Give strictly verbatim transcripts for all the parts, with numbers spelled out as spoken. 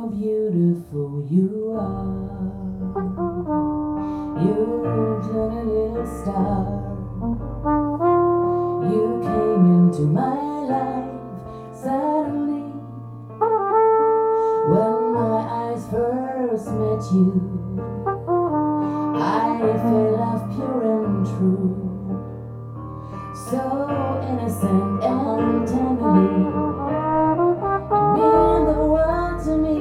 how beautiful you are. You turn a little star. You came into my life suddenly. When my eyes first met you, I felt love pure and true. So innocent and tenderly. Mean the world to me,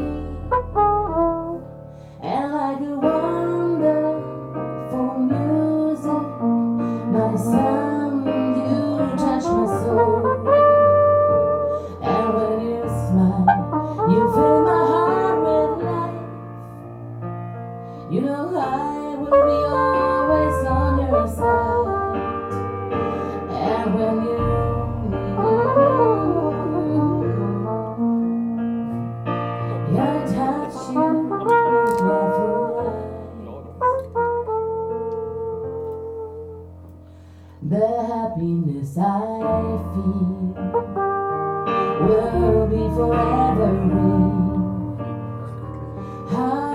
and like a wonderful music, my son, you touch my soul. And when you smile, you fill my heart with life. You know I will be always on your side. And when you your touch, you make for life. The happiness I feel will be forever real. How